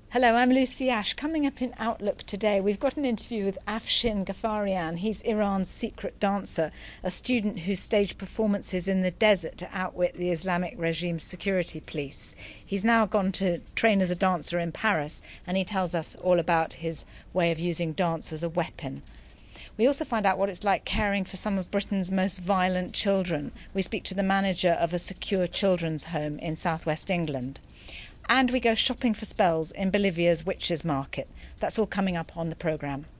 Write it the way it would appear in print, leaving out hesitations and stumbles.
Hello, I'm Lucy Ash. Coming up in Outlook today, we've got an interview with Afshin Ghaffarian. He's Iran's secret dancer, a student who staged performances in the desert to outwit the Islamic regime's security police. He's now gone to train as a dancer in Paris, and he tells us all about his way of using dance as a weapon. We also find out what it's like caring for some of Britain's most violent children. We speak to the manager of a secure children's home in southwest England. And we go shopping for spells in Bolivia's Witches Market. That's all coming up on the programme.